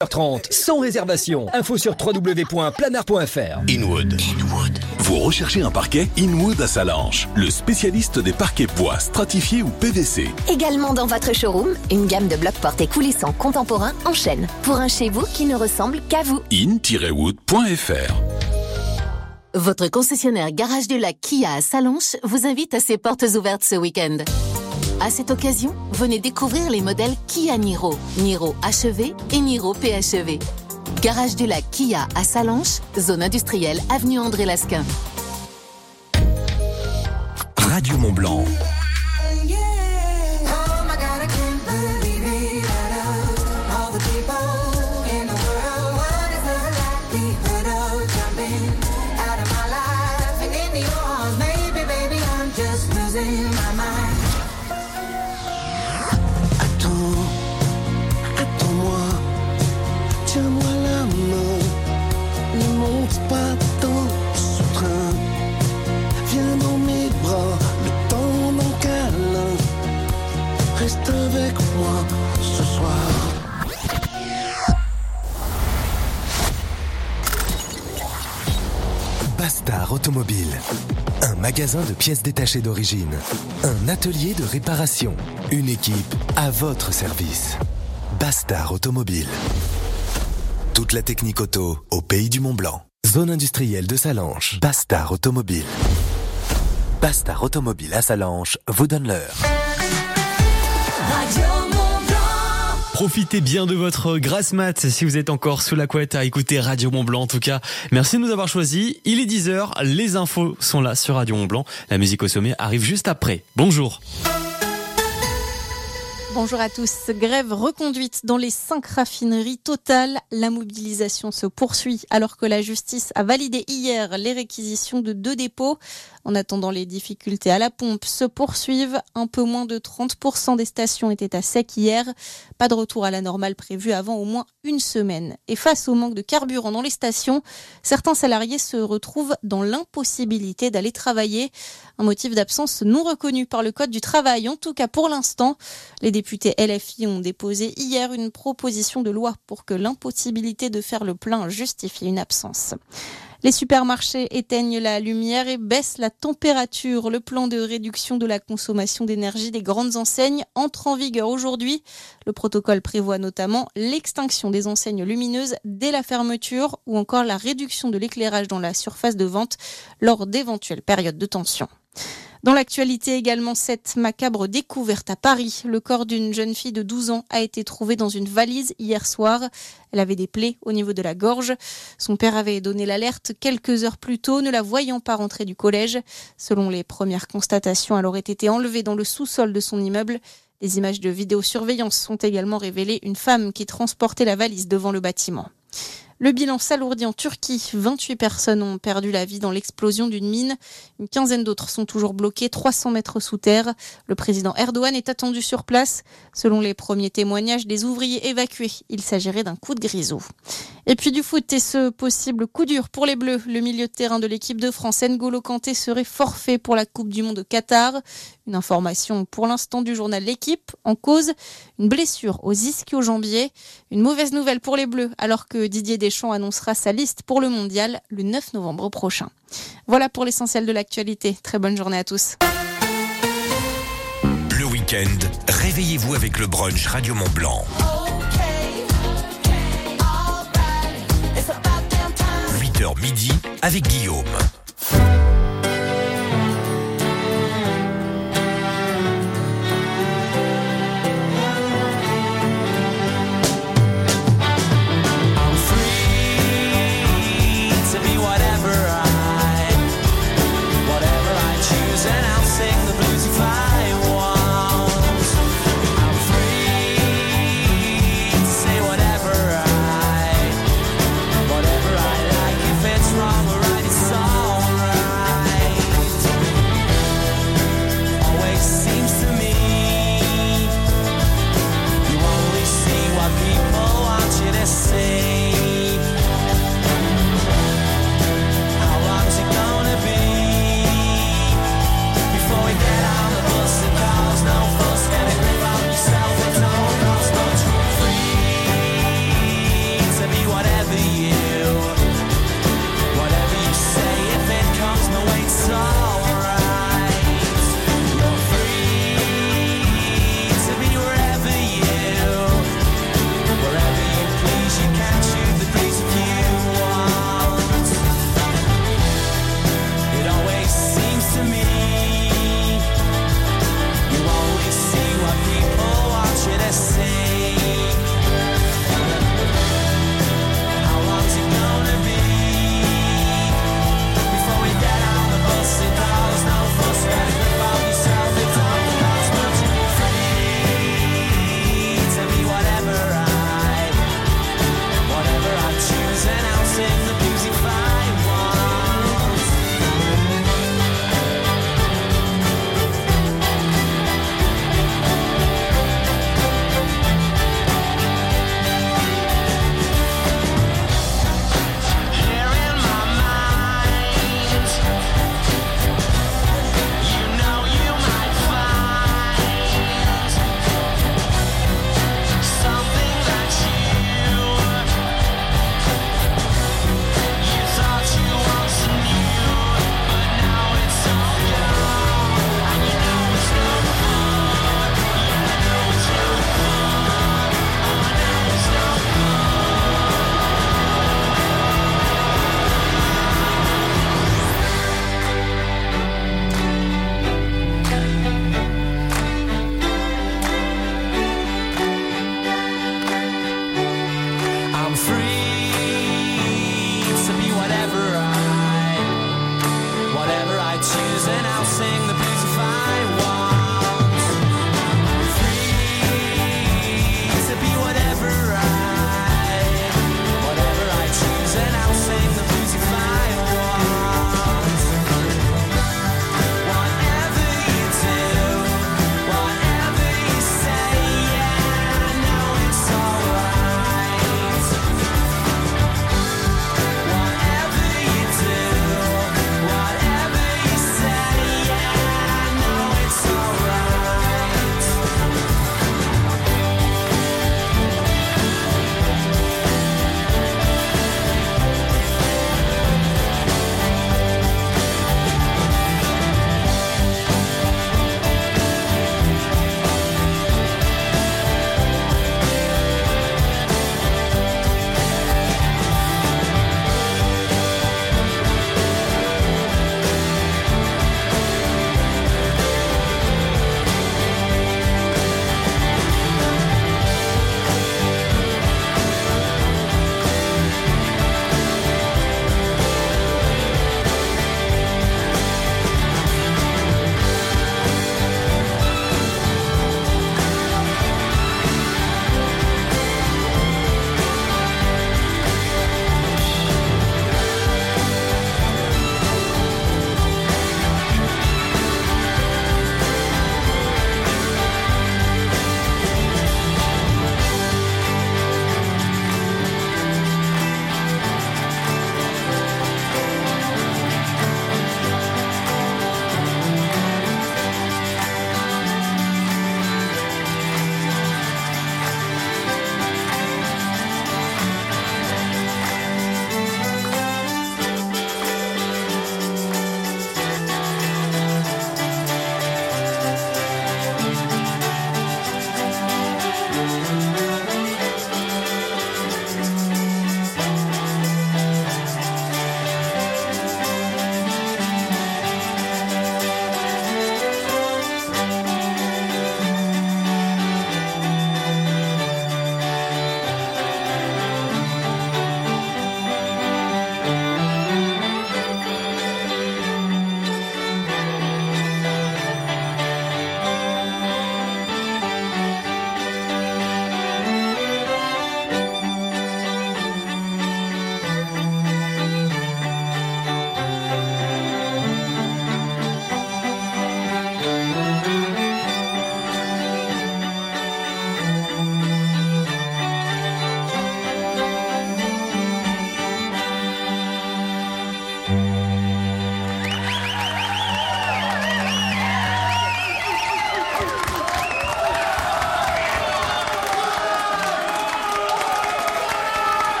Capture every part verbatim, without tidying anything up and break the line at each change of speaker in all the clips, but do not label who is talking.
trente, sans réservation. Info sur w w w point planard point f r.
Inwood. Inwood. Vous recherchez un parquet? Inwood à Salanches, le spécialiste des parquets bois, stratifiés ou P V C.
Également dans votre showroom, une gamme de blocs portés coulissants contemporains en chêne. Pour un chez vous qui ne ressemble qu'à vous.
in tiret wood point f r.
Votre concessionnaire Garage du Lac Kia à Salanches vous invite à ses portes ouvertes ce week-end. À cette occasion, venez découvrir les modèles Kia Niro, Niro H E V et Niro P H E V. Garage du Lac Kia à Salanches, zone industrielle, avenue André Lasquin.
Radio Mont Blanc.
Tiens-moi la main, ne monte pas dans ce train. Viens dans mes bras, le temps d'un câlin. Reste avec moi ce soir.
Bastard Automobile, un magasin de pièces détachées d'origine, un atelier de réparation, une équipe à votre service. Bastard Automobile. Toute la technique auto au pays du Mont Blanc. Zone industrielle de Salanches. Bastard Automobile. Bastard Automobile à Salanches vous donne l'heure.
Profitez bien de votre grasse mat si vous êtes encore sous la couette à écouter Radio Mont Blanc. En tout cas, merci de nous avoir choisis. Il est dix heures, les infos sont là sur Radio Mont Blanc. La musique au sommet arrive juste après. Bonjour.
Bonjour à tous. Grève reconduite dans les cinq raffineries Total. La mobilisation se poursuit alors que la justice a validé hier les réquisitions de deux dépôts. En attendant, les difficultés à la pompe se poursuivent. Un peu moins de trente pour cent des stations étaient à sec hier. Pas de retour à la normale prévu avant au moins une semaine. Et face au manque de carburant dans les stations, certains salariés se retrouvent dans l'impossibilité d'aller travailler. Un motif d'absence non reconnu par le Code du travail, en tout cas pour l'instant. Les députés L F I ont déposé hier une proposition de loi pour que l'impossibilité de faire le plein justifie une absence. Les supermarchés éteignent la lumière et baissent la température. Le plan de réduction de la consommation d'énergie des grandes enseignes entre en vigueur aujourd'hui. Le protocole prévoit notamment l'extinction des enseignes lumineuses dès la fermeture ou encore la réduction de l'éclairage dans la surface de vente lors d'éventuelles périodes de tension. Dans l'actualité également, cette macabre découverte à Paris. Le corps d'une jeune fille de douze ans a été trouvé dans une valise hier soir. Elle avait des plaies au niveau de la gorge. Son père avait donné l'alerte quelques heures plus tôt, ne la voyant pas rentrer du collège. Selon les premières constatations, elle aurait été enlevée dans le sous-sol de son immeuble. Des images de vidéosurveillance ont également révélé une femme qui transportait la valise devant le bâtiment. Le bilan s'alourdit en Turquie. vingt-huit personnes ont perdu la vie dans l'explosion d'une mine. Une quinzaine d'autres sont toujours bloquées trois cents mètres sous terre. Le président Erdogan est attendu sur place. Selon les premiers témoignages des ouvriers évacués, il s'agirait d'un coup de grisou. Et puis du foot et ce possible coup dur pour les Bleus. Le milieu de terrain de l'équipe de France, N'Golo Kanté, serait forfait pour la Coupe du Monde au Qatar. Une information pour l'instant du journal L'Équipe. En cause, une blessure aux ischio-jambiers. Une mauvaise nouvelle pour les Bleus alors que Didier Deschamps annoncera sa liste pour le mondial le neuf novembre prochain. Voilà pour l'essentiel de l'actualité. Très bonne journée à tous.
Le week-end, réveillez-vous avec le brunch Radio Mont Blanc. huit heures midi avec Guillaume.
Wrong or right, it's all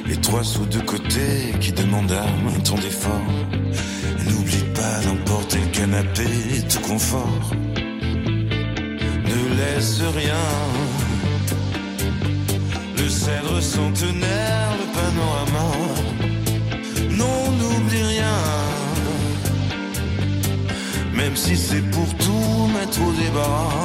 Les trois sous de côté qui demandent un temps d'effort. N'oublie pas d'emporter le canapé, tout confort. Ne laisse rien. Le cèdre centenaire, le panorama. Non, n'oublie rien. Même si c'est pour tout mettre au débarras.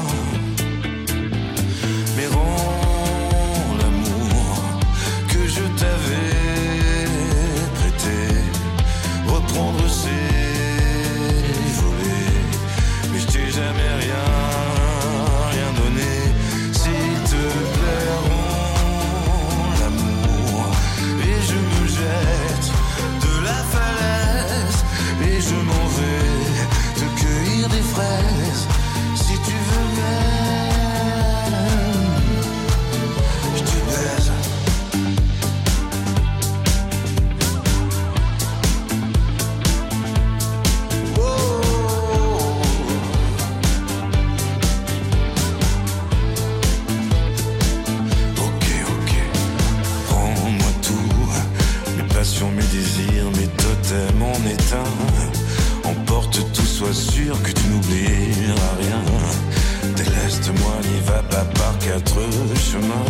Mais rends l'amour que je t'avais prêté. Reprendre ses volets. Mais je t'ai jamais rien, rien donné. S'il te plaît, rends l'amour. Et je me jette de la falaise. Et je m'en vais te cueillir des fraises. Si tu veux même, je te baise. Mes désirs, mes totems en éteint. Emporte tout, sois sûr que tu n'oublieras rien. Déleste-moi, n'y va pas par quatre chemins.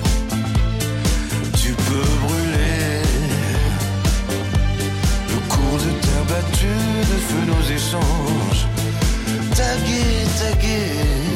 Tu peux brûler le cours de terre battue, de feu nos échanges. Taguer, taguer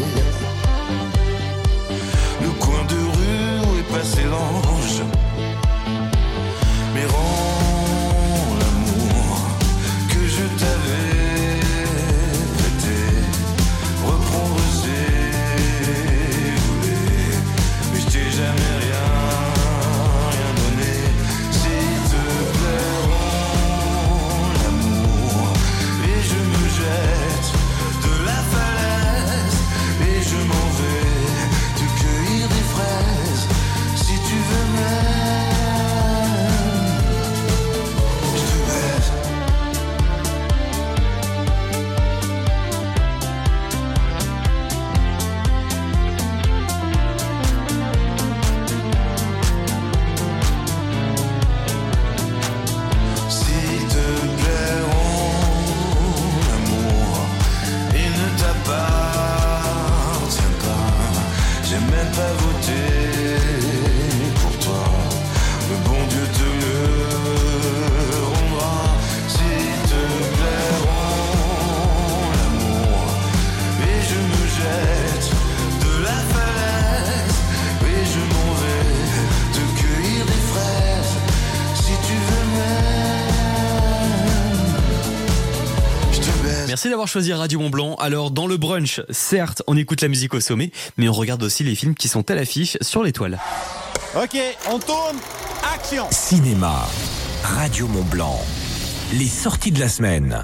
le coin de rue où est passé l'ange. Mais rends l'amour que je t'avais prêté. Reprendre ses volets. Mais je t'ai jamais rien, rien donné. S'il te plaît, rends l'amour. Et je me jette de la falaise. Et je m'en vais te cueillir des fraises. Si tu veux même.
Merci d'avoir choisi Radio Mont-Blanc. Alors, dans le brunch, certes, on écoute la musique au sommet, mais on regarde aussi les films qui sont à l'affiche sur l'étoile.
Ok, on tourne. Action.
Cinéma. Radio Mont-Blanc. Les sorties de la semaine.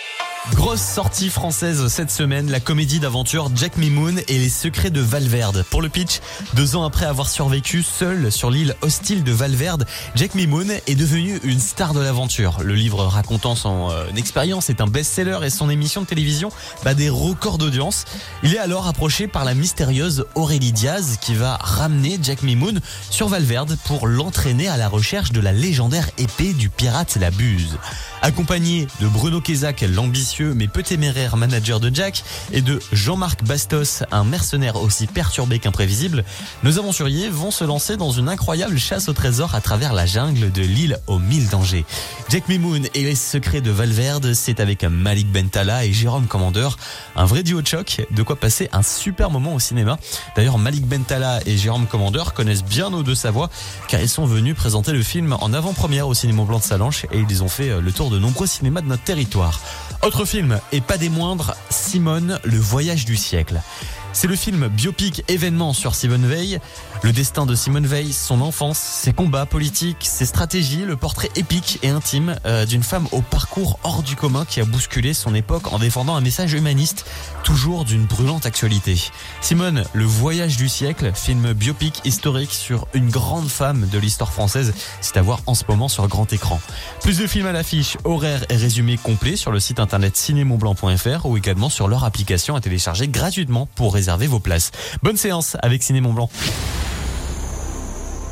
Grosse sortie française cette semaine, la comédie d'aventure Jack Mimoun et les secrets de Valverde. Pour le pitch, deux ans après avoir survécu seul sur l'île hostile de Valverde, Jack Mimoun est devenu une star de l'aventure. Le livre racontant son euh, expérience est un best-seller et son émission de télévision bat des records d'audience. Il est alors approché par la mystérieuse Aurélie Diaz qui va ramener Jack Mimoun sur Valverde pour l'entraîner à la recherche de la légendaire épée du pirate la Buse. Accompagné de Bruno Kézac, l'ambitieux mais peu téméraire manager de Jack, et de Jean-Marc Bastos, un mercenaire aussi perturbé qu'imprévisible, nos aventuriers vont se lancer dans une incroyable chasse au trésor à travers la jungle de l'île aux mille dangers. Jack Mimoun et les secrets de Valverde, c'est avec Malik Bentala et Jérôme Commandeur, un vrai duo de choc, de quoi passer un super moment au cinéma. D'ailleurs, Malik Bentala et Jérôme Commandeur connaissent bien nos deux Savoie, car ils sont venus présenter le film en avant-première au Ciné Mont-Blanc de Salanches et ils ont fait le tour de nombreux cinémas de notre territoire. Autre film, et pas des moindres, Simone, le voyage du siècle. C'est le film biopic événement sur Simone Veil. Le destin de Simone Veil, son enfance, ses combats politiques, ses stratégies, le portrait épique et intime euh, d'une femme au parcours hors du commun qui a bousculé son époque en défendant un message humaniste, toujours d'une brûlante actualité. Simone, le voyage du siècle, film biopic historique sur une grande femme de l'histoire française, c'est à voir en ce moment sur grand écran. Plus de films à l'affiche, horaires et résumés complets sur le site internet ciné mont blanc point f r ou également sur leur application à télécharger gratuitement pour réserver vos places. Bonne séance avec Ciné Mont-Blanc.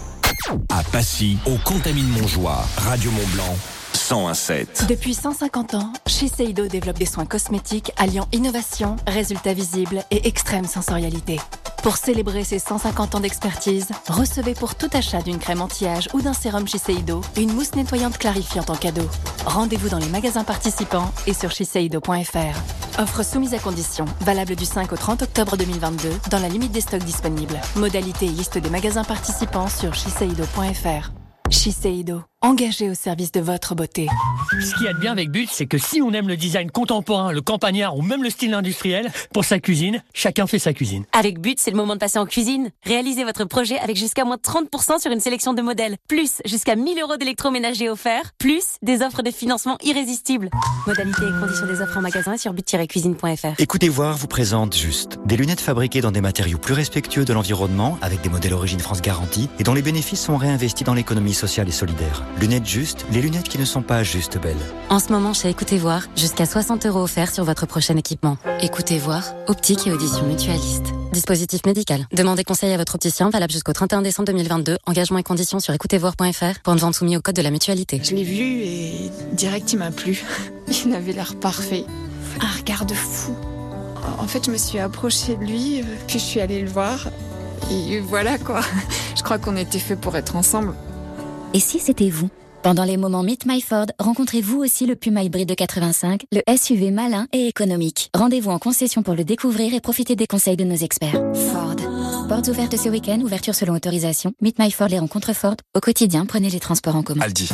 À Passy, au Contamine-Montjoie, Radio Mont-Blanc, cent un virgule sept.
Depuis cent cinquante ans, Shiseido développe des soins cosmétiques alliant innovation, résultats visibles et extrême sensorialité. Pour célébrer ses cent cinquante ans d'expertise, recevez pour tout achat d'une crème anti-âge ou d'un sérum Shiseido une mousse nettoyante clarifiante en cadeau. Rendez-vous dans les magasins participants et sur shiseido point f r. Offre soumise à condition, valable du cinq au trente octobre deux mille vingt-deux, dans la limite des stocks disponibles. Modalité et liste des magasins participants sur shiseido point f r. Shiseido, engagé au service de votre beauté.
Ce qu'il y a de bien avec But, c'est que si on aime le design contemporain, le campagnard ou même le style industriel, pour sa cuisine, chacun fait sa cuisine.
Avec But, c'est le moment de passer en cuisine. Réalisez votre projet avec jusqu'à moins trente pour cent sur une sélection de modèles, plus jusqu'à mille euros d'électroménager offerts, plus des offres de financement irrésistibles. Modalités et conditions des offres en magasin et sur but tiret cuisine point f r.
Écoutez voir vous présente Juste. Des lunettes fabriquées dans des matériaux plus respectueux de l'environnement, avec des modèles Origine France garantie, et dont les bénéfices sont réinvestis dans l'économie sociale et solidaire. Lunettes Juste, les lunettes qui ne sont pas juste belles.
En ce moment, chez Écoutez Voir, jusqu'à soixante euros offerts sur votre prochain équipement. Écoutez Voir, optique et audition mutualiste. Dispositif médical. Demandez conseil à votre opticien, valable jusqu'au trente et un décembre deux mille vingt-deux. Engagement et conditions sur écoutez voir point f r. Pour une vente soumise au code de la mutualité.
Je l'ai vu et direct il m'a plu. Il avait l'air parfait. Un regard de fou. En fait, je me suis approchée de lui, puis je suis allée le voir. Et voilà quoi. Je crois qu'on était fait pour être ensemble.
Et si c'était vous ? Pendant les moments Meet My Ford, rencontrez vous aussi le Puma hybride de quatre-vingt-cinq, le S U V malin et économique. Rendez-vous en concession pour le découvrir et profitez des conseils de nos experts. Ford. Portes ouvertes ce week-end, ouverture selon autorisation. Meet My Ford, les rencontres Ford. Au quotidien, prenez les transports en commun.
Aldi.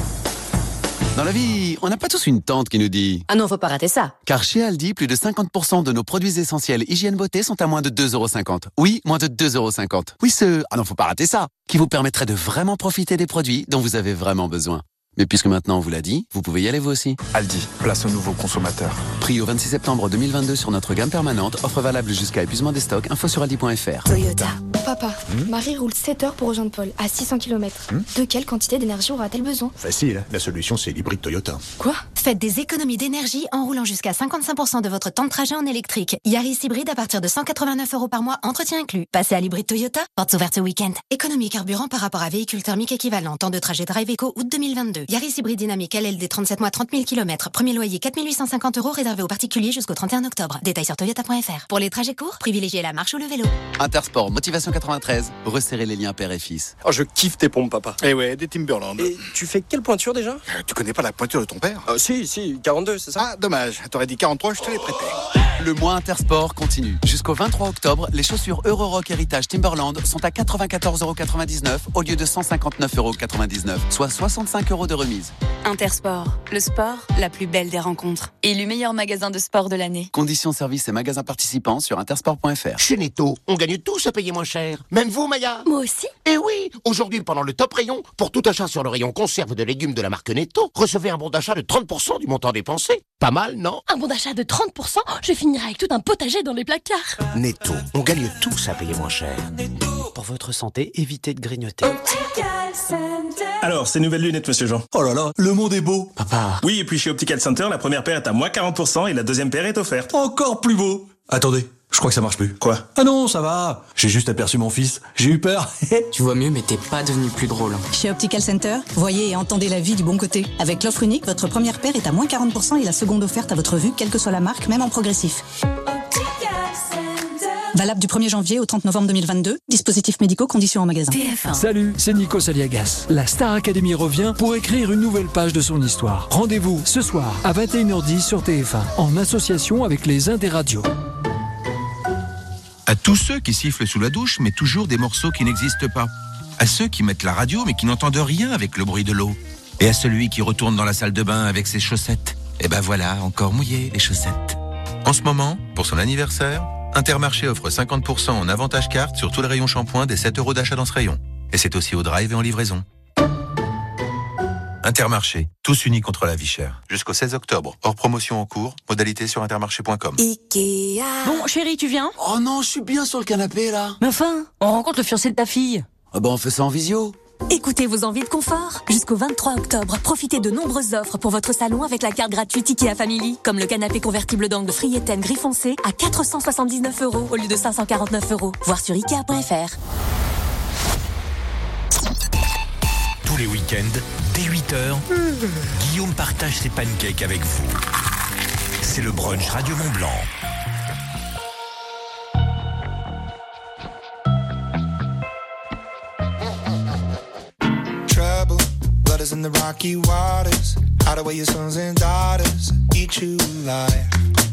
Dans la vie, on n'a pas tous une tante qui nous dit
« Ah non, faut pas rater ça !»
Car chez Aldi, plus de cinquante pour cent de nos produits essentiels hygiène beauté sont à moins de deux euros cinquante. Oui, moins de deux euros cinquante. Oui, ce « Ah non, faut pas rater ça !» qui vous permettrait de vraiment profiter des produits dont vous avez vraiment besoin. Mais puisque maintenant on vous l'a dit, vous pouvez y aller vous aussi.
Aldi, place aux nouveaux consommateurs.
Prix au vingt-six septembre deux mille vingt-deux sur notre gamme permanente. Offre valable jusqu'à épuisement des stocks. Info sur aldi point f r.
Toyota. Papa, hmm Marie roule sept heures pour rejoindre Paul, à six cents kilomètres. Hmm de quelle quantité d'énergie aura-t-elle besoin?
Facile, la solution c'est l'hybride Toyota.
Quoi?
Faites des économies d'énergie en roulant jusqu'à cinquante-cinq pour cent de votre temps de trajet en électrique. Yaris hybride à partir de cent quatre-vingt-neuf euros par mois, entretien inclus. Passez à l'hybride Toyota, portes ouvertes ce week-end. Économie carburant par rapport à véhicule thermique équivalent. Temps de trajet Drive Eco, août deux mille vingt-deux. Yaris hybride dynamique L L D trente-sept mois, trente mille kilomètres. Premier loyer quatre mille huit cent cinquante euros réservé aux particuliers jusqu'au trente et un octobre. Détails sur toyota point f r. Pour les trajets courts, privilégiez la marche ou le vélo.
Intersport, Motivation quatre-vingt-treize. Resserrez les liens père et fils.
Oh, je kiffe tes pompes, papa.
Eh ouais, des Timberland.
Et tu fais quelle pointure déjà?
euh, Tu connais pas la pointure de ton père?
euh, Si, si, quarante-deux, c'est ça?
Ah, dommage. T'aurais dit quarante-trois, je te l'ai prêté.
Le mois Intersport continue. Jusqu'au vingt-trois octobre, les chaussures Eurorock Héritage Timberland sont à quatre-vingt-quatorze euros quatre-vingt-dix-neuf au lieu de cent cinquante-neuf euros quatre-vingt-dix-neuf, soit soixante-cinq euros de remise.
Intersport, le sport, la plus belle des rencontres. Élu meilleur magasin de sport de l'année.
Conditions, services et magasins participants sur intersport point f r.
Chez Netto, on gagne tous à payer moins cher. Même vous, Maya?
Moi aussi.
Eh oui, aujourd'hui, pendant le top rayon, pour tout achat sur le rayon conserve de légumes de la marque Netto, recevez un bon d'achat de trente pour cent du montant dépensé. Pas mal, non?
Un bon d'achat de trente pour cent, je finirai avec tout un potager dans les placards.
Netto, on gagne tous à payer moins cher.
Pour votre santé, évitez de grignoter.
Alors, ces nouvelles lunettes, monsieur Jean. Oh là là, le monde est beau.
Papa.
Oui, et puis chez Optical Center, la première paire est à moins quarante pour cent et la deuxième paire est offerte.
Encore plus beau. Attendez, je crois que ça marche plus.
Quoi?
Ah non, ça va. J'ai juste aperçu mon fils. J'ai eu peur.
Tu vois mieux, mais t'es pas devenu plus drôle.
Chez Optical Center, voyez et entendez la vie du bon côté. Avec l'offre unique, votre première paire est à moins quarante pour cent et la seconde offerte à votre vue, quelle que soit la marque, même en progressif. Valable du premier janvier au trente novembre deux mille vingt-deux. Dispositifs médicaux, conditions en magasin.
T F un. Salut, c'est Nikos Aliagas. La Star Academy revient pour écrire une nouvelle page de son histoire. Rendez-vous ce soir à vingt et une heures dix sur T F un, en association avec les Indes radios.
À tous ceux qui sifflent sous la douche, mais toujours des morceaux qui n'existent pas. À ceux qui mettent la radio, mais qui n'entendent rien avec le bruit de l'eau. Et à celui qui retourne dans la salle de bain avec ses chaussettes. Et ben voilà, encore mouillé les chaussettes. En ce moment, pour son anniversaire, Intermarché offre cinquante pour cent en avantage carte sur tout le rayon shampoing des sept euros d'achat dans ce rayon. Et c'est aussi au drive et en livraison. Intermarché, tous unis contre la vie chère. Jusqu'au seize octobre, hors promotion en cours, modalité sur intermarché point com.
Ikea. Bon, chérie, tu viens?
Oh non, je suis bien sur le canapé là.
Mais enfin, on rencontre le fiancé de ta fille.
Ah bah on fait ça en visio.
Écoutez vos envies de confort. Jusqu'au vingt-trois octobre, profitez de nombreuses offres pour votre salon avec la carte gratuite Ikea Family. Comme le canapé convertible d'angle Frieten gris foncé à quatre cent soixante-dix-neuf euros au lieu de cinq cent quarante-neuf euros. Voir sur ikea point f r.
Tous les week-ends, dès huit heures, Guillaume partage ses pancakes avec vous. C'est le brunch Radio Mont Blanc.
Trouble, blood is in the rocky waters. Hide away your sons and daughters, eat you alive.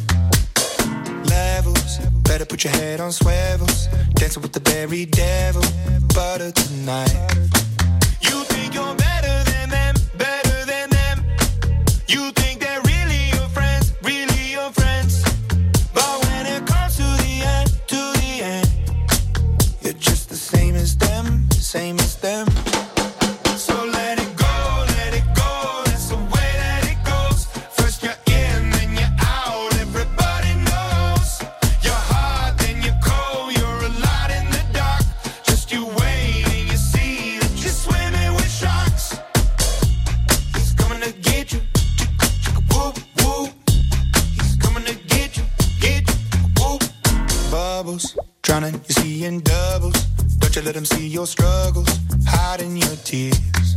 Levels, better put your head on swivels. Dancing with the very devil, butter tonight. You think you're better than them, better than them. You think they're really your friends, really your friends. But when it comes to the end, to the end, you're just the same as them, same as them. So let it go, let it go, that's the way that it goes. First you're in, then you're out, everybody knows. You're hot, then you're cold, you're a lot in the dark. Just you wait and you see that you're swimming with sharks. He's coming to get you, whoop, whoop. He's coming to get you, get you, whoop. Bubbles, drowning, you see in doubles. Don't you let him see your struggles, hiding your tears.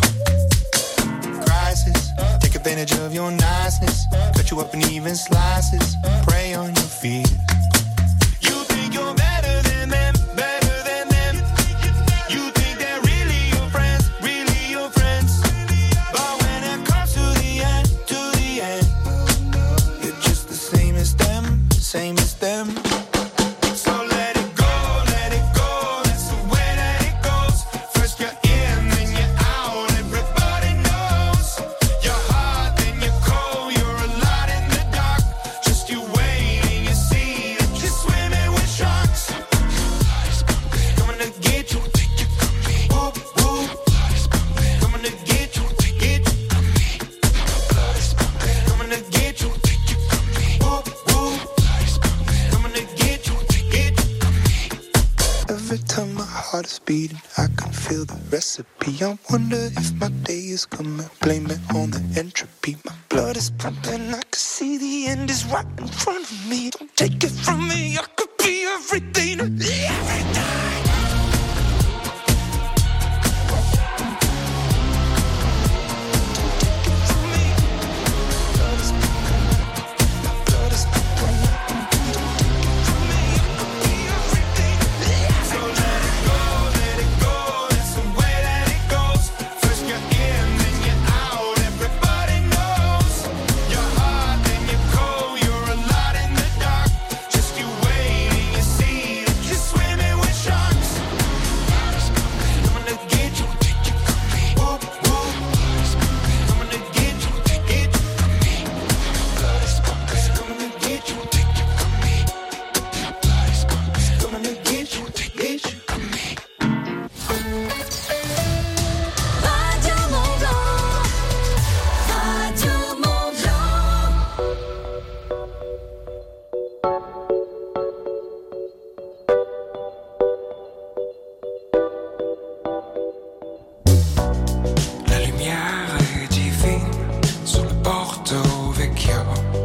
Crisis, take advantage of your niceness. Cut you up in even slices, prey on your fears. You think you're better than them, better than them. You think they're really your friends, really your friends. But when it comes to the end, to the end, you're just the same as them, same as them. So let it go, let it go, that's the way that it goes. First you're in, then you're out, everybody knows. You're hot, then you're cold, you're a lot in the dark. Just you wait and you see that you're swimming with sharks. Coming to get you, whoop, whoop. Coming to get you, get you. Coming to get you, whoop, whoop. Coming to get you, get you. Every time my heart is beating, I can feel the recipe. I wonder if my day is coming. Blame it on the entropy. My blood is pumping. I can see the end is right in front of me. Don't take it from me. I could be everything. Everything. La lumière est divine sur le Porto Vecchio.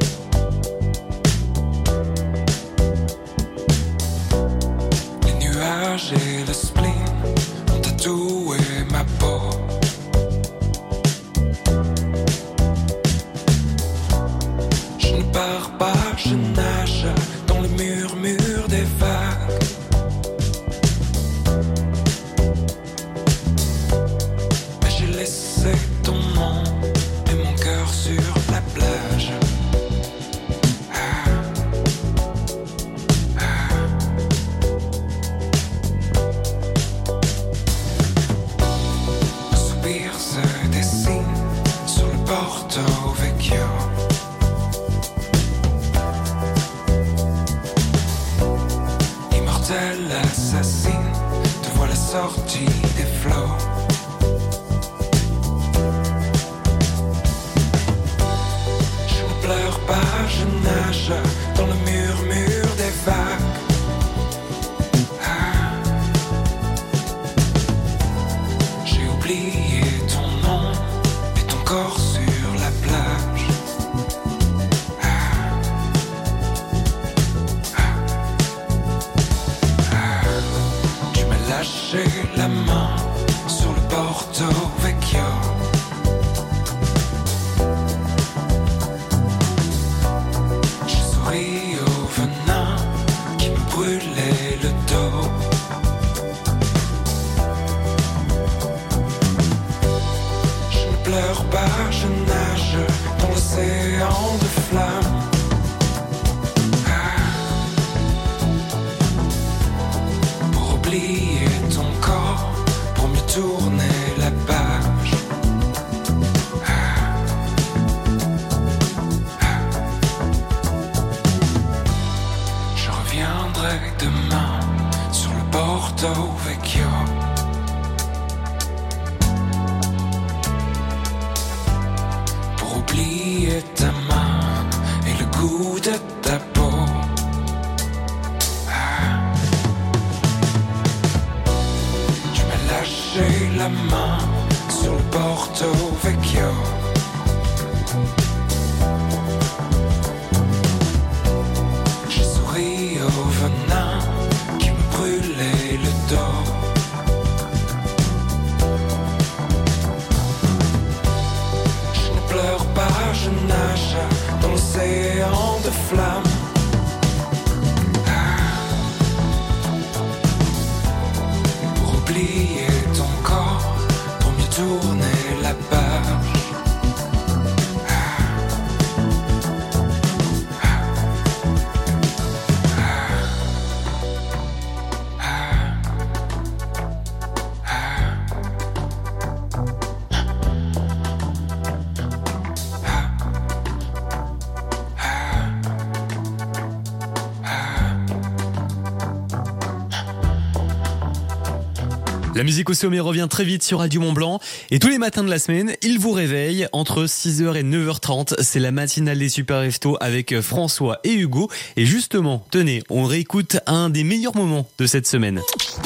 Les nuages et le spleen ont tatoué ma peau. Je ne pars pas, je nage dans le murmure des vagues. Mais j'ai laissé ton nom et mon cœur sur la plage. Ah, ah. Un soupir se dessine sur le Porto Vecchio. Immortel assassine, te voilà sortie des flots. Je ne pleure pas, je nage dans le murmure des vagues. Ah. J'ai oublié ton nom et ton corps sur la plage. Ah. Ah. Ah. Tu m'as lâché la main sur le Porto Vecchio. je nage dans l'océan de flammes. Pour oublier ton corps, pour mieux tourner la page. Je reviendrai demain sur le Porto Vecchio. Pour oublier ta main et le goût de ta peau. Tu m'as lâché la main sur le Porto Vecchio. J'ai souri au venin qui me brûlait le dos. Je ne pleure pas, je nage dans l'océan de flammes. Pour oublier ton corps, pour mieux tourner la page.
La musique au sommet revient très vite sur Radio Mont-Blanc et tous les matins de la semaine, il vous réveille entre six heures et neuf heures trente. C'est la matinale des Super Restos avec François et Hugo. Et justement, tenez, on réécoute un des meilleurs moments de cette semaine.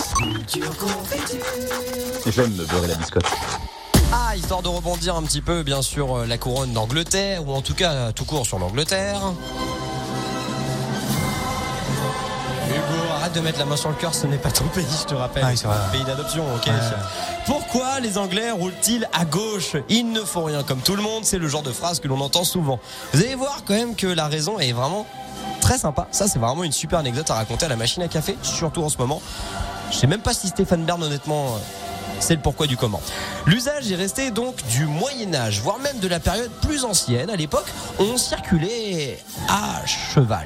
J'aime me beurrer la biscotte.
Ah, histoire de rebondir un petit peu, bien sûr, la couronne d'Angleterre, ou en tout cas tout court sur l'Angleterre. Hugo, arrête de mettre la main sur le cœur, ce n'est pas ton pays, je te rappelle.
Ah, c'est vrai.
Pays d'adoption, ok.
Ouais.
Pourquoi les Anglais roulent-ils à gauche? Ils ne font rien comme tout le monde, c'est le genre de phrase que l'on entend souvent. Vous allez voir quand même que la raison est vraiment très sympa. Ça, c'est vraiment une super anecdote à raconter à la machine à café, surtout en ce moment. Je sais même pas si Stéphane Bern, honnêtement, c'est le pourquoi du comment. L'usage est resté donc du Moyen-Âge, voire même de la période plus ancienne. À l'époque, on circulait à cheval.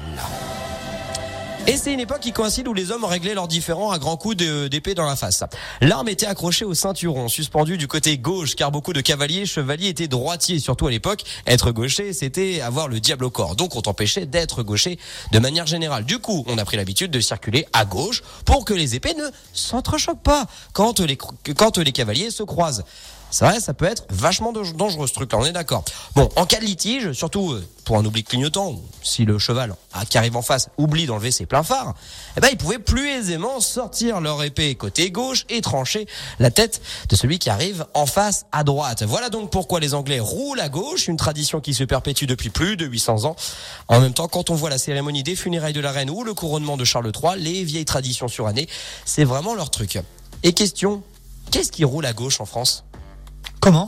Et c'est une époque qui coïncide où les hommes réglaient leurs différends à grands coups de, d'épée dans la face. L'arme était accrochée au ceinturon, suspendue du côté gauche, car beaucoup de cavaliers et chevaliers étaient droitiers. Surtout à l'époque, être gaucher, c'était avoir le diable au corps. Donc on t'empêchait d'être gaucher de manière générale. Du coup, on a pris l'habitude de circuler à gauche pour que les épées ne s'entrechoquent pas quand les, quand les cavaliers se croisent. C'est vrai, ça peut être vachement dangereux ce truc-là, on est d'accord. Bon, en cas de litige, surtout pour un oubli clignotant, si le cheval qui arrive en face oublie d'enlever ses pleins phares, eh ben ils pouvaient plus aisément sortir leur épée côté gauche et trancher la tête de celui qui arrive en face à droite. Voilà donc pourquoi les Anglais roulent à gauche, une tradition qui se perpétue depuis plus de huit cents ans. En même temps, quand on voit la cérémonie des funérailles de la reine ou le couronnement de Charles trois, les vieilles traditions surannées, c'est vraiment leur truc. Et question, qu'est-ce qui roule à gauche en France ?
Comment ?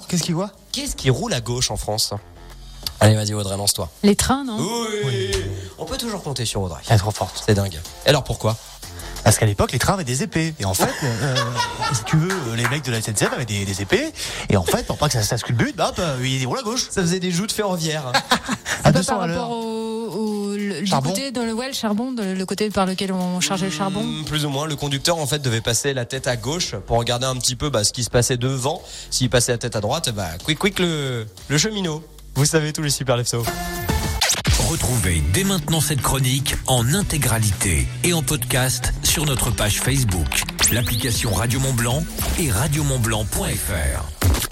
Qu'est-ce qu'il voit ?
Qu'est-ce qui roule à gauche en France ? Allez, vas-y Audrey, lance-toi.
Les trains, non ?
Oui, oui. On peut toujours compter sur Audrey.
Elle est trop forte.
C'est dingue. Et alors pourquoi ?
Parce qu'à l'époque, les trains avaient des épées. Et en fait, euh, si tu veux, les mecs de la S N C F avaient des, des épées. Et en fait, pour pas que ça, ça se culbute, bah, hop, ils roulent à gauche.
Ça faisait des joutes ferroviaires.
À deux cents à l'heure.
Par rapport au, au le, du côté, dans le, ouais, le charbon, de, le côté par lequel on chargeait le charbon.
Mmh, plus ou moins. Le conducteur, en fait, devait passer la tête à gauche pour regarder un petit peu bah, ce qui se passait devant. S'il passait la tête à droite, bah, quick, quick, le, le cheminot. Vous savez, tous les super leftos.
Retrouvez dès maintenant cette chronique en intégralité et en podcast sur notre page Facebook, l'application Radio Mont-Blanc et radio mont blanc point f r.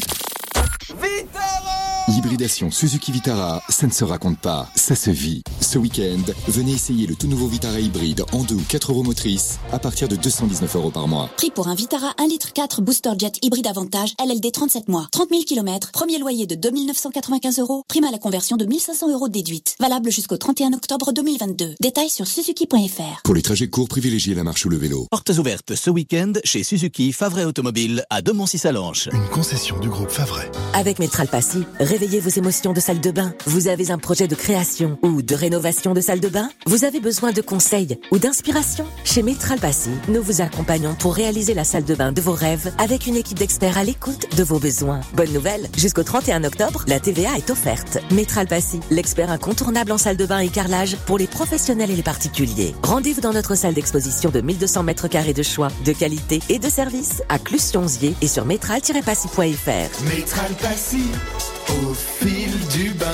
L'hybridation Suzuki Vitara, ça ne se raconte pas, ça se vit. Ce week-end, venez essayer le tout nouveau Vitara hybride en deux ou quatre roues motrices à partir de deux cent dix-neuf euros par mois.
Prix pour un Vitara un virgule quatre litres Booster Jet hybride Avantage, L L D trente-sept mois, trente mille kilomètres, premier loyer de deux mille neuf cent quatre-vingt-quinze euros, prime à la conversion de mille cinq cents euros déduite. Valable jusqu'au trente et un octobre deux mille vingt-deux. Détails sur suzuki point f r.
Pour les trajets courts, privilégiez la marche ou le vélo.
Portes ouvertes ce week-end chez Suzuki Favre Automobile à Domoncy-Salanches.
Une concession du groupe Favre.
Avec Métral Passy,
Réveillez vos émotions de salle de bain. Vous avez un projet de création ou de rénovation de salle de bain? Vous avez besoin de conseils ou d'inspiration? Chez Métral Passy, nous vous accompagnons pour réaliser la salle de bain de vos rêves avec une équipe d'experts à l'écoute de vos besoins. Bonne nouvelle, jusqu'au trente et un octobre, la T V A est offerte. Métral Passy, l'expert incontournable en salle de bain et carrelage pour les professionnels et les particuliers. Rendez-vous dans notre salle d'exposition de mille deux cents mètres carrés de choix, de qualité et de service à Clus-Sionzier et sur métral tiret passy point f r.
Métral Passy, au fil du bain.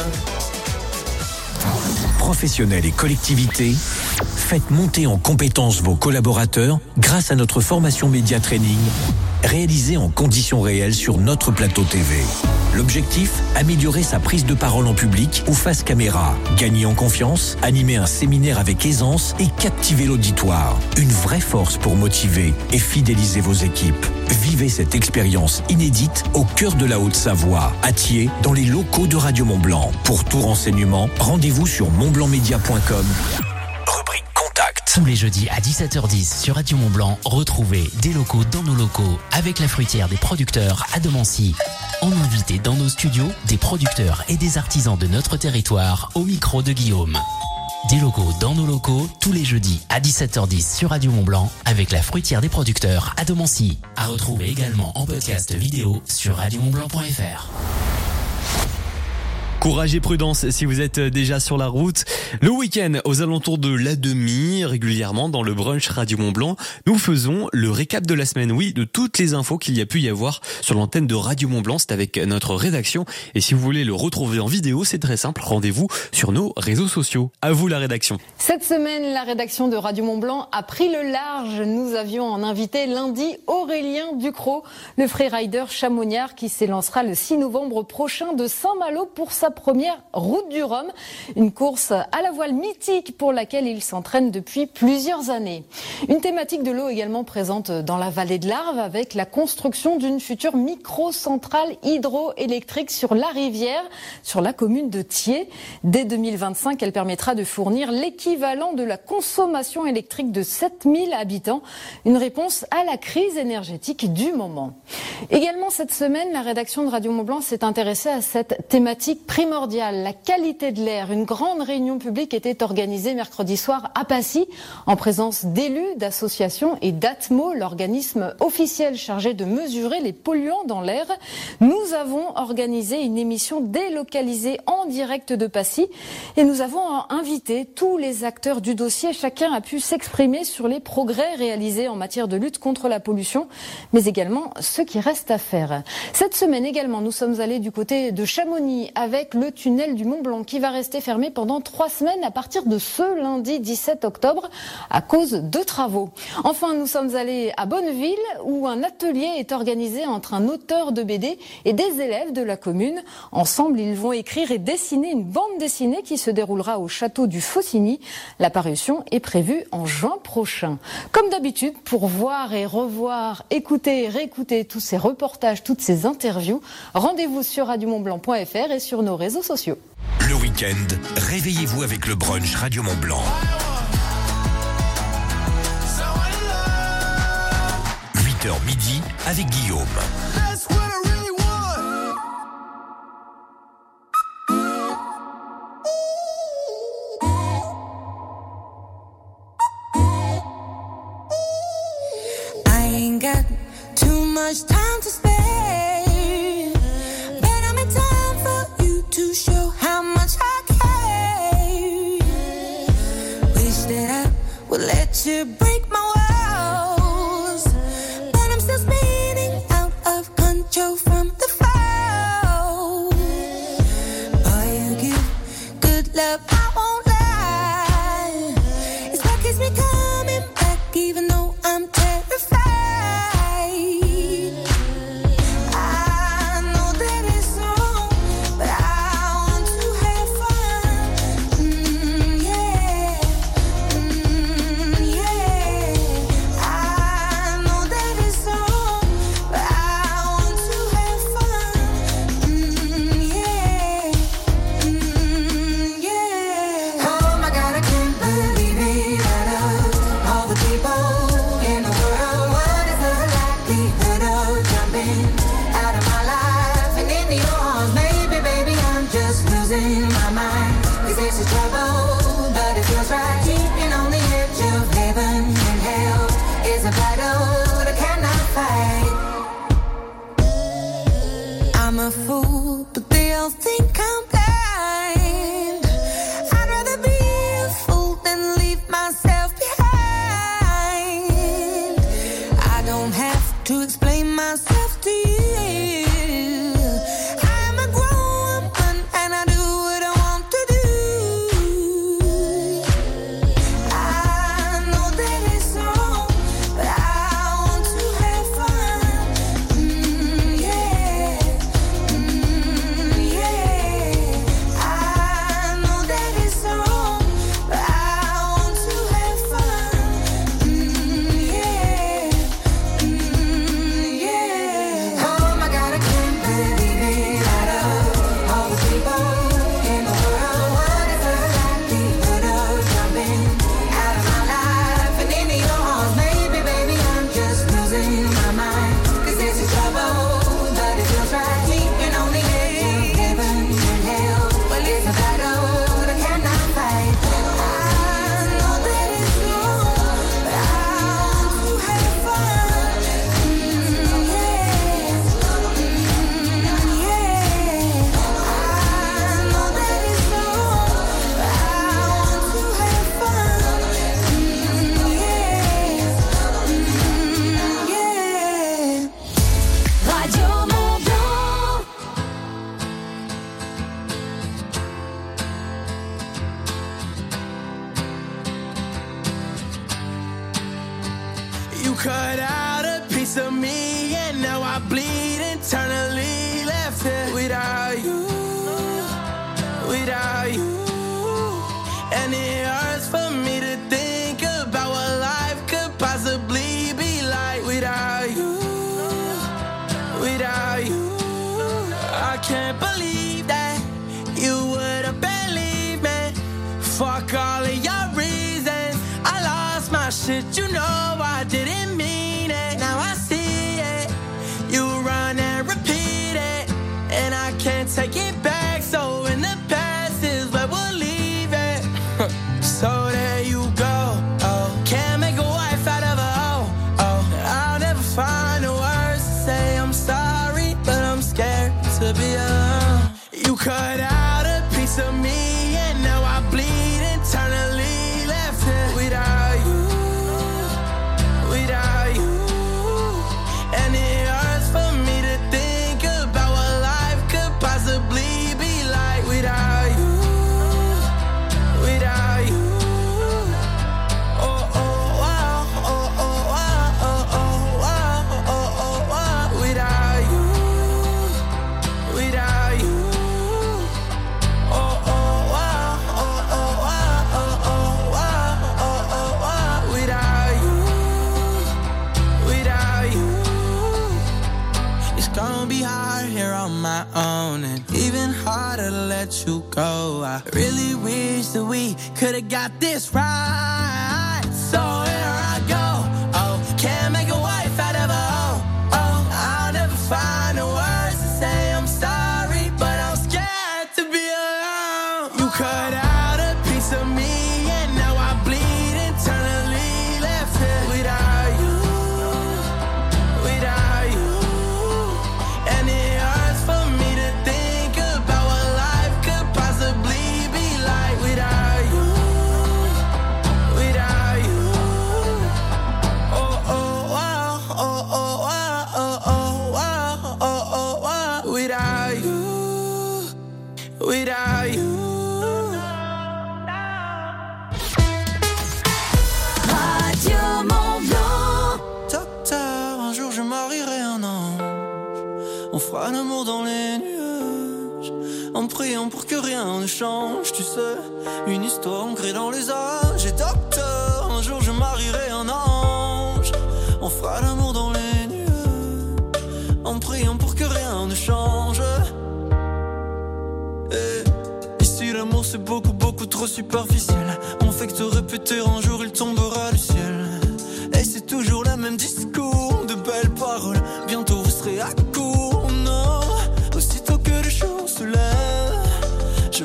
Professionnels et collectivités, faites monter en compétences vos collaborateurs grâce à notre formation média training réalisée en conditions réelles sur notre plateau T V. L'objectif, améliorer sa prise de parole en public ou face caméra, gagner en confiance, animer un séminaire avec aisance et captiver l'auditoire. Une vraie force pour motiver et fidéliser vos équipes. Vivez cette expérience inédite au cœur de la Haute-Savoie, à Thiers, dans les locaux de Radio Mont-Blanc. Pour tout renseignement, rendez-vous sur montblanc média point com. Rubrique Contact.
Tous les jeudis à dix-sept heures dix sur Radio Mont-Blanc, retrouvez des locaux dans nos locaux avec la fruitière des producteurs à Domancy. On invite dans nos studios des producteurs et des artisans de notre territoire au micro de Guillaume. Des locaux dans nos locaux tous les jeudis à dix-sept heures dix sur Radio Mont-Blanc avec la fruitière des producteurs à Domancy. À retrouver également en podcast vidéo sur radio mont blanc point f r.
Courage et prudence si vous êtes déjà sur la route. Le week-end, aux alentours de la demi, régulièrement dans le brunch Radio Mont-Blanc, nous faisons le récap de la semaine. Oui, de toutes les infos qu'il y a pu y avoir sur l'antenne de Radio Mont-Blanc. C'est avec notre rédaction. Et si vous voulez le retrouver en vidéo, c'est très simple. Rendez-vous sur nos réseaux sociaux. À vous la rédaction.
Cette semaine, la rédaction de Radio Mont-Blanc a pris le large. Nous avions en invité lundi Aurélien Ducrot, le freerider chamoniard qui s'élancera le six novembre prochain de Saint-Malo pour sa première Route du Rhum, une course à la voile mythique pour laquelle il s'entraîne depuis plusieurs années. Une thématique de l'eau également présente dans la vallée de l'Arve avec la construction d'une future micro-centrale hydroélectrique sur la rivière, sur la commune de Thiers. Dès deux mille vingt-cinq, elle permettra de fournir l'équivalent de la consommation électrique de sept mille habitants, une réponse à la crise énergétique du moment. Également cette semaine, la rédaction de Radio Mont-Blanc s'est intéressée à cette thématique primordiale, la qualité de l'air. Une grande réunion publique était organisée mercredi soir à Passy, en présence d'élus, d'associations et d'Atmo, l'organisme officiel chargé de mesurer les polluants dans l'air. Nous avons organisé une émission délocalisée en direct de Passy et nous avons invité tous les acteurs du dossier. Chacun a pu s'exprimer sur les progrès réalisés en matière de lutte contre la pollution, mais également ce qui reste à faire. Cette semaine également, nous sommes allés du côté de Chamonix avec le tunnel du Mont-Blanc qui va rester fermé pendant trois semaines à partir de ce lundi dix-sept octobre à cause de travaux. Enfin, nous sommes allés à Bonneville où un atelier est organisé entre un auteur de B D et des élèves de la commune. Ensemble, ils vont écrire et dessiner une bande dessinée qui se déroulera au château du Faucigny. La parution est prévue en juin prochain. Comme d'habitude, pour voir et revoir, écouter et réécouter tous ces reportages, toutes ces interviews, rendez-vous sur radio mont blanc point f r et sur nos réseaux sociaux.
Le week-end, réveillez-vous avec le brunch Radio Mont-Blanc. huit heures midi avec Guillaume.
I ain't got too much time to spare. Show how much I care. Wish that I would let you break my walls, but I'm still spinning out of control from the fall. Boy, you give good love, I won't lie. It's what keeps me coming back, even though I'm terrified. Yeah. losing my mind. Cause this is trouble, but it feels right. Keeping on the edge of heaven and hell is a battle that I cannot fight. I'm a fool, but they all think I'm blind. I'd rather be a fool than leave myself behind. I don't have to explain myself to you. I'm a grown woman and I do what I want to do. I know that it's wrong, but I want to have fun. Mm, yeah. Mm, yeah. I know that it's wrong, but I want to have fun. Mm, yeah. Mm, yeah. Oh my God, I can't believe it. Out of all the people in the world, what is the likelihood of jumping out of my life and into your arms? Maybe, baby, I'm just losing my mind. Cause this is trouble, but it feels right. Keeping on the edge of heaven and hell. Well, it's a battle that I cannot fight. I know that it's wrong, but I want to have fun. Mm, yeah. Mm, yeah. I know that it's wrong, but I want to have fun. Mm, yeah. Mm, yeah. Radio Mont Blanc.
You cut out a piece of me and now I bleed internally. Left here without you, without you. And it hurts for me to think about what life could possibly be like without you, without you. I can't believe that you would have believed me. Fuck all of your reasons. I lost my shit, you know I didn't mean it. Now I see it. You run and repeat it, and I can't take it back. So in the past is where we'll leave it. So there you go. Oh, can't make a wife out of a hoe. Oh, I'll never find the words to say I'm sorry, but I'm scared to be alone. You cut out a piece of me, and now I bleed internally. Left here without you, without you. And it hurts for me to think about what life could possibly be like without you, without you. Oh, oh, wow, oh, oh, wow, oh, oh, wow, oh, oh, wow, without you, without you. Oh, oh, wow, oh, oh, wow, oh, oh, wow, oh, oh, wow, without you, without you. It's gonna be hard here on my own, and even harder to let you go. I really wish that we could've got this right. So here I go. Oh, can't make a wife out of a hoe. Oh, I'll never find the words to say I'm sorry, but I'm scared to be alone. You cut out a piece of me, and now I bleed internally. Left here without you, without you. And it hurts for me to think about what life could possibly be like without you, without you. Oh, oh, wow, oh, oh, wow, oh, oh, wow, oh, oh, wow, without you, without you.
Radio Mont Blanc.
Docteur, un jour je marierai un ange. On fera l'amour dans les nuages, en priant pour que rien ne change. Tu sais, une histoire ancrée dans les âges. Et docteur, un jour je marierai un ange. On fera l'amour dans les nuages, en priant pour que rien ne change. Et ici l'amour c'est beaucoup beaucoup trop superficiel. On fait que te répéter, un jour il tombera du ciel. Et c'est toujours le même discours, de belles paroles. Bientôt vous serez à court, non. Aussitôt que le jour se lève, je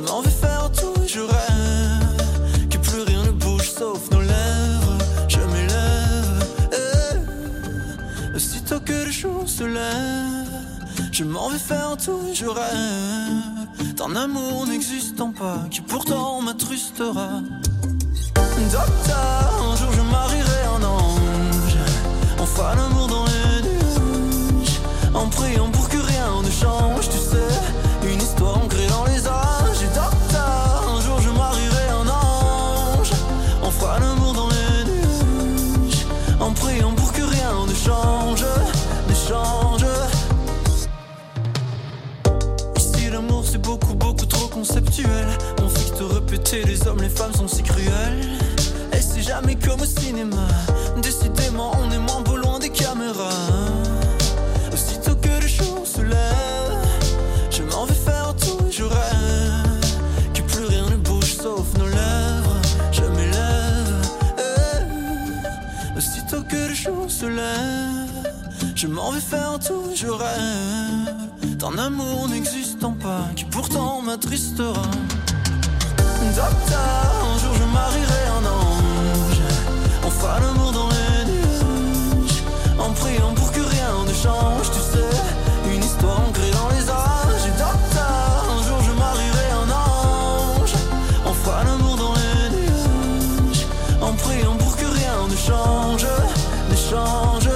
se lève. Je m'en vais faire tout, je rêve d'un amour n'existant pas, qui pourtant m'attrustera. Docteur, un jour je marierai un ange. On fera l'amour dans les nuages, en priant pour que rien ne change. Tu sais, une histoire ancrée dans les âges. Et docteur, un jour je marierai un ange. On fera l'amour dans les nuages, en priant pour que rien ne change, ne change. Ici l'amour c'est beaucoup beaucoup trop conceptuel. On fait que te répéter, les hommes les femmes sont si cruels. Et c'est jamais comme au cinéma. Décidément on est moins beau loin des caméras. Aussitôt que le jour se lève, je m'en vais faire tout, je rêve que plus rien ne bouge sauf nos lèvres. Je m'élève, eh. Aussitôt que le jour se lève, je m'en vais faire tout, je rêve d'un amour n'existant pas, qui pourtant m'attristera. Docteur, un jour je marierai un ange. On fera l'amour dans les nuages, en priant pour que rien ne change. Tu sais, une histoire ancrée dans les âges. Et docteur, un jour je marierai un ange. On fera l'amour dans les nuages, en priant pour que rien ne change, ne change.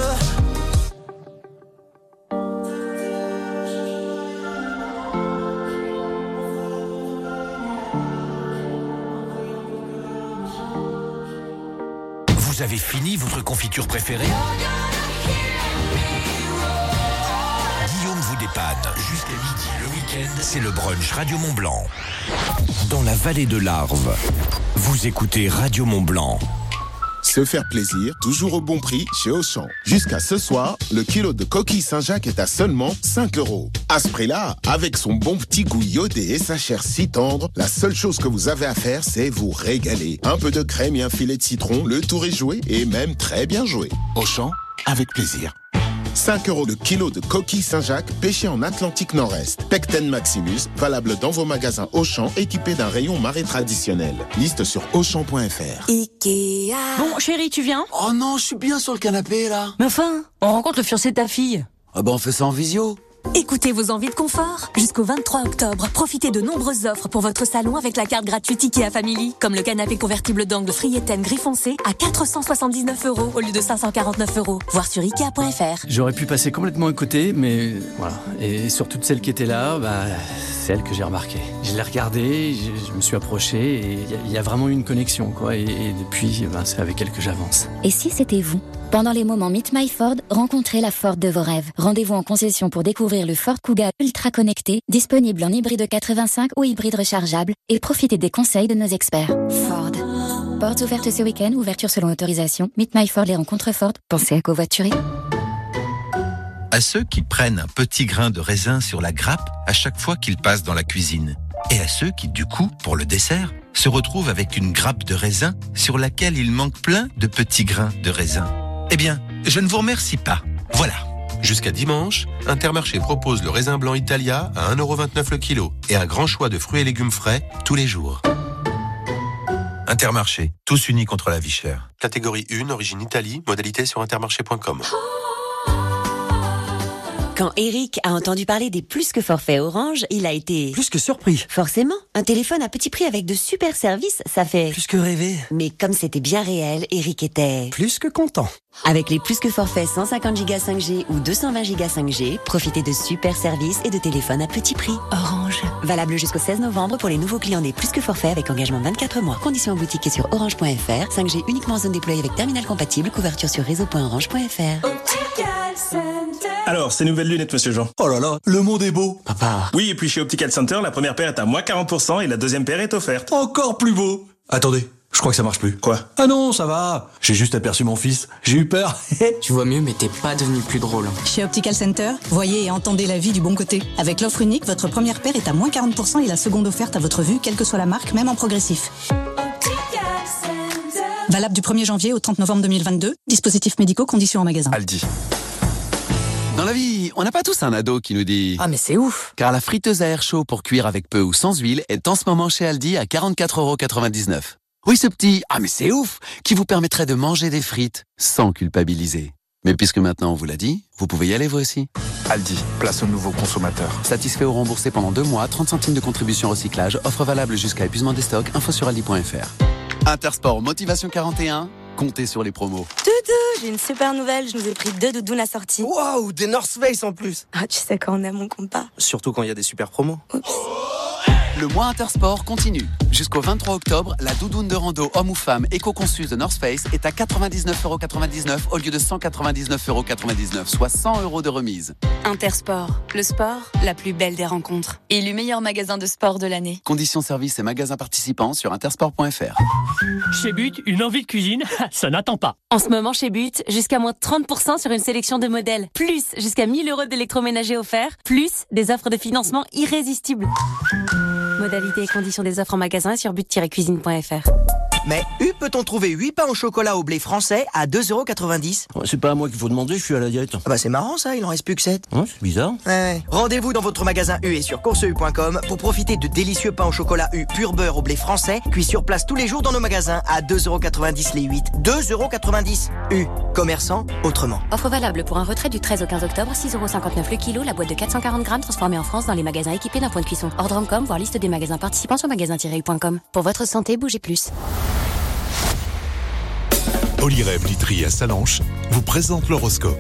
Vous avez fini votre confiture préférée? Guillaume vous dépanne. Jusqu'à midi le week-end, c'est le brunch Radio Mont-Blanc. Dans la vallée de l'Arve, vous écoutez Radio Mont-Blanc.
Se faire plaisir, toujours au bon prix chez Auchan. Jusqu'à ce soir, le kilo de coquille Saint-Jacques est à seulement cinq euros. À ce prix-là, avec son bon petit goût iodé et sa chair si tendre, la seule chose que vous avez à faire, c'est vous régaler. Un peu de crème et un filet de citron, le tour est joué et même très bien joué. Auchan, avec plaisir. cinq euros le kilo de coquille Saint-Jacques pêchée en Atlantique Nord-Est. Pecten Maximus, valable dans vos magasins Auchan, équipé d'un rayon marée traditionnel. Liste sur auchan point f r.
Ikea. Bon, chérie, tu viens?
Oh non, je suis bien sur le canapé là.
Mais enfin, on rencontre le fiancé de ta fille.
Ah bah on fait ça en visio.
Écoutez vos envies de confort. Jusqu'au vingt-trois octobre, profitez de nombreuses offres pour votre salon avec la carte gratuite Ikea Family. Comme le canapé convertible d'angle Frieten gris foncé à quatre cent soixante-dix-neuf euros au lieu de cinq cent quarante-neuf euros. Voir sur ikea point f r.
J'aurais pu passer complètement à côté, mais voilà. Et sur toutes celles qui étaient là, bah, c'est elle que j'ai remarqué. Je l'ai regardée, je, je me suis approché et il y, y a vraiment eu une connexion, quoi. Et, et depuis, bah, c'est avec elle que j'avance.
Et si c'était vous? Pendant les moments Meet My Ford, rencontrez la Ford de vos rêves. Rendez-vous en concession pour découvrir le Ford Kuga ultra connecté, disponible en hybride quatre-vingt-cinq ou hybride rechargeable, et profitez des conseils de nos experts. Ford. Portes ouvertes ce week-end, ouverture selon autorisation. Meet My Ford, les rencontres Ford. Pensez à covoiturer.
À ceux qui prennent un petit grain de raisin sur la grappe à chaque fois qu'ils passent dans la cuisine. Et à ceux qui, du coup, pour le dessert, se retrouvent avec une grappe de raisin sur laquelle il manque plein de petits grains de raisin. Eh bien, je ne vous remercie pas. Voilà.
Jusqu'à dimanche, Intermarché propose le raisin blanc Italia à un euro vingt-neuf le kilo et un grand choix de fruits et légumes frais tous les jours. Intermarché, tous unis contre la vie chère. Catégorie un, origine Italie, modalité sur intermarché point com.
Quand Eric a entendu parler des plus que forfaits Orange, il a été...
Plus que surpris.
Forcément, un téléphone à petit prix avec de super services, ça fait...
Plus que rêver.
Mais comme c'était bien réel, Eric était...
Plus que content.
Avec les plus que forfaits cent cinquante giga cinq G ou deux cent vingt giga cinq G, profitez de super services et de téléphones à petit prix.
Orange.
Valable jusqu'au seize novembre pour les nouveaux clients des plus que forfaits avec engagement vingt-quatre mois. Conditions en boutique et sur orange point f r. cinq G uniquement en zone déployée avec terminal compatible. Couverture sur réseau point orange point f r.
Alors, ces nouvelles lunettes, monsieur Jean.
Oh là là, le monde est beau.
Papa.
Oui, et puis chez Optical Center, la première paire est à moins quarante pour cent et la deuxième paire est offerte.
Encore plus beau. Attendez, je crois que ça marche plus.
Quoi?
Ah non, ça va. J'ai juste aperçu mon fils. J'ai eu peur.
Tu vois mieux, mais t'es pas devenu plus drôle.
Chez Optical Center, voyez et entendez la vie du bon côté. Avec l'offre unique, votre première paire est à moins quarante pour cent et la seconde offerte à votre vue, quelle que soit la marque, même en progressif. Valable du premier janvier au trente novembre deux mille vingt-deux. Dispositifs médicaux, conditions en magasin.
Aldi.
Dans la vie, on n'a pas tous un ado qui nous dit «
Ah mais c'est ouf !»
Car la friteuse à air chaud pour cuire avec peu ou sans huile est en ce moment chez Aldi à quarante-quatre euros quatre-vingt-dix-neuf. Oui, ce petit « Ah mais c'est ouf !» qui vous permettrait de manger des frites sans culpabiliser. Mais puisque maintenant on vous l'a dit, vous pouvez y aller vous aussi.
Aldi, place au nouveau consommateur.
Satisfait ou remboursé pendant deux mois, trente centimes de contribution recyclage, offre valable jusqu'à épuisement des stocks, info sur aldi point f r. Intersport Motivation quarante et un, comptez sur les promos.
Doudou, j'ai une super nouvelle, je nous ai pris deux doudounes assorties.
Waouh, des North Face en plus.
Ah, tu sais quand on aime, on compte pas.
Surtout quand il y a des super promos.
Oups.
Le mois Intersport continue. Jusqu'au vingt-trois octobre, la doudoune de rando homme ou femme éco-conçue de North Face est à quatre-vingt-dix-neuf euros quatre-vingt-dix-neuf au lieu de cent quatre-vingt-dix-neuf euros quatre-vingt-dix-neuf, soit cent euros de remise.
Intersport, le sport, la plus belle des rencontres. Élu meilleur magasin de sport de l'année.
Conditions services et magasins participants sur intersport point f r.
Chez But, une envie de cuisine, ça n'attend pas.
En ce moment chez But, jusqu'à moins trente pour cent sur une sélection de modèles, plus jusqu'à mille euros d'électroménager offerts, plus des offres de financement irrésistibles. Modalités et conditions des offres en magasin et sur but tiret cuisine point f r.
Mais où peut-on trouver huit pains au chocolat au blé français à deux euros quatre-vingt-dix?
C'est pas à moi qu'il faut demander, je suis à la diète.
Ah bah c'est marrant ça, il en reste plus que sept.
Ouais, c'est bizarre.
Ouais, ouais. Rendez-vous dans votre magasin U et sur course u point com pour profiter de délicieux pains au chocolat U pur beurre au blé français, cuits sur place tous les jours dans nos magasins à deux euros quatre-vingt-dix les huit. deux euros quatre-vingt-dix. U, commerçant autrement.
Offre valable pour un retrait du treize au quinze octobre, six euros cinquante-neuf le kilo, la boîte de quatre cent quarante grammes transformée en France dans les magasins équipés d'un point de cuisson. Ordre point com, voir liste des magasins participants sur magasin tiret u point com. Pour votre santé, bougez plus.
Olyrève Litry à Salanches vous présente l'horoscope.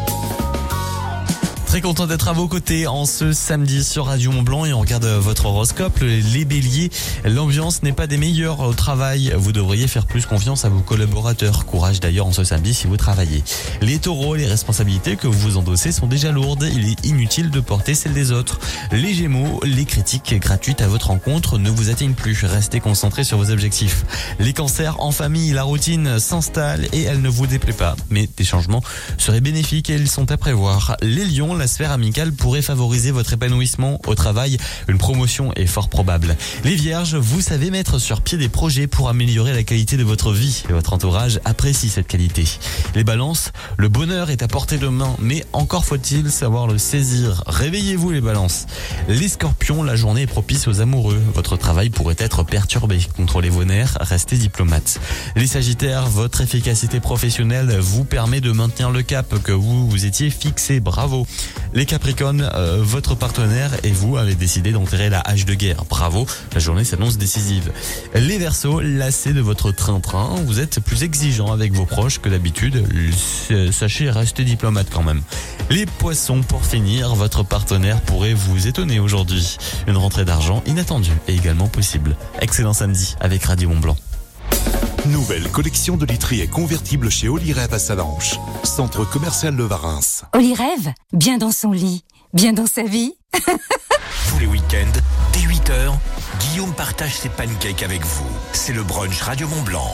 Très content d'être à vos côtés en ce samedi sur Radio Mont-Blanc et on regarde votre horoscope. Les béliers, l'ambiance n'est pas des meilleures au travail. Vous devriez faire plus confiance à vos collaborateurs. Courage d'ailleurs en ce samedi si vous travaillez. Les taureaux, les responsabilités que vous endossez sont déjà lourdes. Il est inutile de porter celles des autres. Les gémeaux, les critiques gratuites à votre rencontre ne vous atteignent plus. Restez concentrés sur vos objectifs. Les cancers, en famille, la routine s'installe et elle ne vous déplaît pas. Mais des changements seraient bénéfiques et ils sont à prévoir. Les lions, la sphère amicale pourrait favoriser votre épanouissement au travail. Une promotion est fort probable. Les vierges, vous savez mettre sur pied des projets pour améliorer la qualité de votre vie et votre entourage apprécie cette qualité. Les balances, le bonheur est à portée de main, mais encore faut-il savoir le saisir. Réveillez-vous les balances. Les scorpions, la journée est propice aux amoureux. Votre travail pourrait être perturbé. Contrôlez vos nerfs, restez diplomate. Les sagittaires, votre efficacité professionnelle vous permet de maintenir le cap que vous vous étiez fixé. Bravo. Les Capricornes, euh, votre partenaire et vous avez décidé d'enterrer la hache de guerre. Bravo, la journée s'annonce décisive. Les Verseaux, lassés de votre train-train, vous êtes plus exigeant avec vos proches que d'habitude. Sachez rester diplomate quand même. Les Poissons, pour finir, votre partenaire pourrait vous étonner aujourd'hui. Une rentrée d'argent inattendue est également possible. Excellent samedi avec Radio Mont-Blanc.
Nouvelle collection de literie convertible chez Olyrève à Salanches, centre commercial de Varins.
Olyrève, bien dans son lit, bien dans sa vie.
Tous les week-ends, dès huit heures, Guillaume partage ses pancakes avec vous. C'est le brunch Radio Mont-Blanc.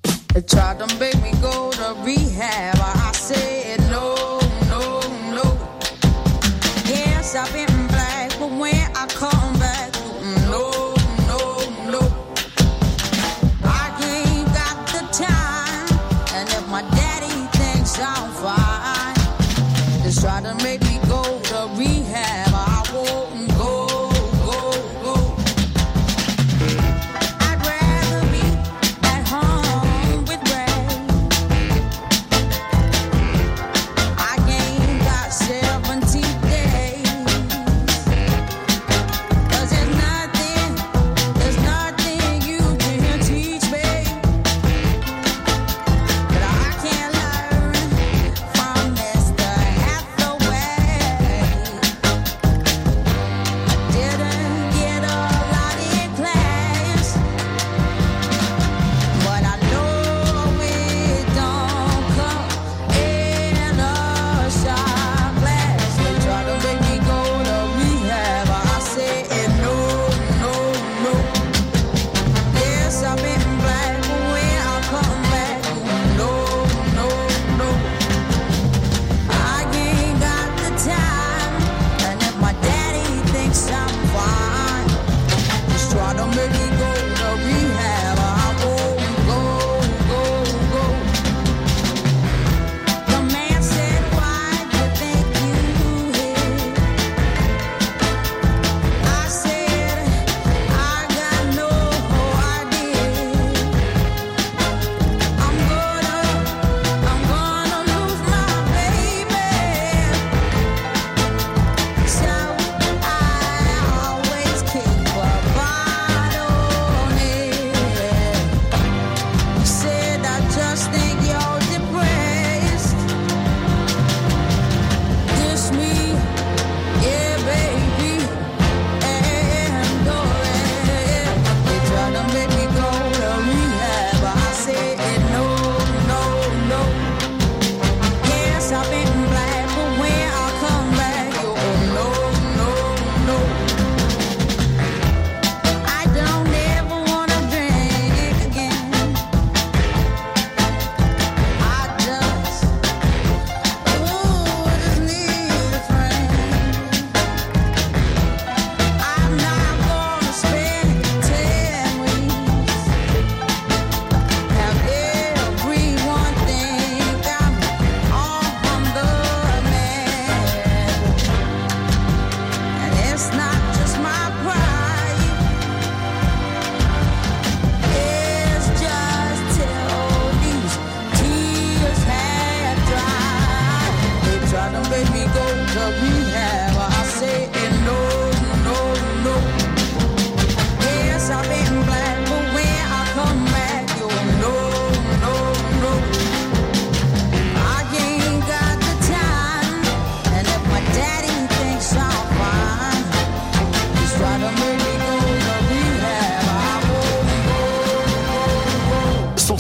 Try to make me go to rehab. I won't go, go, go. I'd rather be at home with Ray. I gained about seventy days.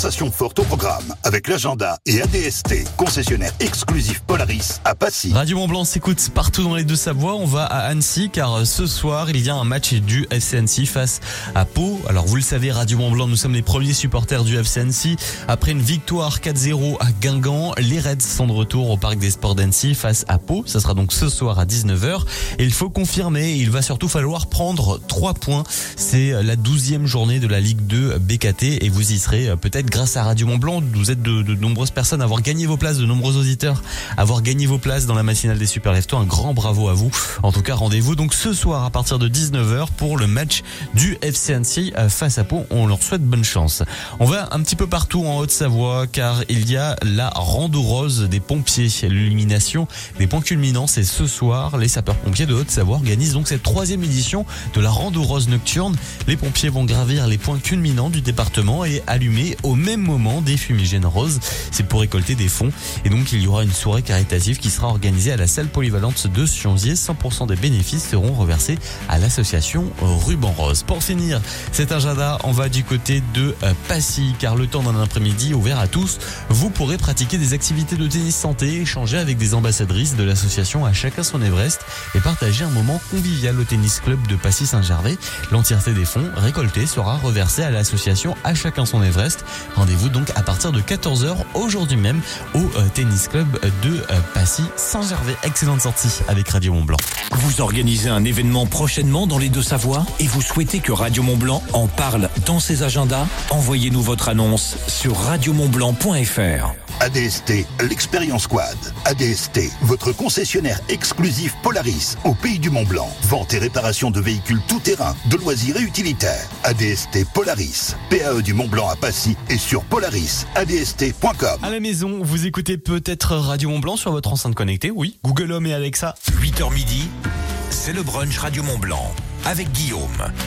sensations fortes au programme avec l'agenda et A D S T, concessionnaire exclusif Polaris à Passy.
Radio Mont-Blanc s'écoute partout dans les Deux-Savoies. On va à Annecy car ce soir, il y a un match du F C Annecy face à Pau. Alors vous le savez, Radio Mont-Blanc, nous sommes les premiers supporters du F C Annecy. Après une victoire quatre zéro à Guingamp, les Reds sont de retour au Parc des Sports d'Annecy face à Pau. Ça sera donc ce soir à dix-neuf heures. Et il faut confirmer, il va surtout falloir prendre trois points. C'est la douzième journée de la Ligue deux B K T et vous y serez peut-être grâce à Radio Mont-Blanc. Vous êtes de, de nombreuses personnes à avoir gagné vos places, de nombreux auditeurs à avoir gagné vos places dans la matinale des Super Leftos. Un grand bravo à vous. En tout cas, rendez-vous donc ce soir à partir de dix-neuf heures pour le match du F C Annecy face à Pau. On leur souhaite bonne chance. On va un petit peu partout en Haute-Savoie car il y a la rando rose des pompiers. L'illumination des points culminants, c'est ce soir. Les sapeurs-pompiers de Haute-Savoie organisent donc cette troisième édition de la rando rose nocturne. Les pompiers vont gravir les points culminants du département et allumer au même moment des fumigènes roses. C'est pour récolter des fonds. Et donc il y aura une soirée caritative qui sera organisée à la salle polyvalente de Sionzier. cent pour cent des bénéfices seront reversés à l'association Ruban Rose. Pour finir cet agenda, on va du côté de Passy car le temps d'un après-midi ouvert à tous, vous pourrez pratiquer des activités de tennis santé, échanger avec des ambassadrices de l'association À Chacun Son Everest et partager un moment convivial au tennis club de Passy-Saint-Gervais. L'entièreté des fonds récoltés sera reversée à l'association À Chacun Son Everest. Rendez-vous donc à partir de quatorze heures aujourd'hui même au euh, tennis club de euh, Passy-Saint-Gervais. Excellente sortie avec Radio Mont-Blanc.
Vous organisez un événement prochainement dans les Deux-Savoies et vous souhaitez que Radio Mont-Blanc en parle dans ses agendas? Envoyez-nous votre annonce sur radio mont blanc point f r.
A D S T, l'Expérience Quad. A D S T, votre concessionnaire exclusif Polaris au pays du Mont-Blanc. Vente et réparation de véhicules tout-terrain, de loisirs et utilitaires. A D S T Polaris, P A E du Mont-Blanc à Passy et sur polaris a d s t point com.
À la maison, vous écoutez peut-être Radio Mont-Blanc sur votre enceinte connectée. Oui, Google Home et Alexa.
huit heures midi, c'est le brunch Radio Mont-Blanc avec Guillaume.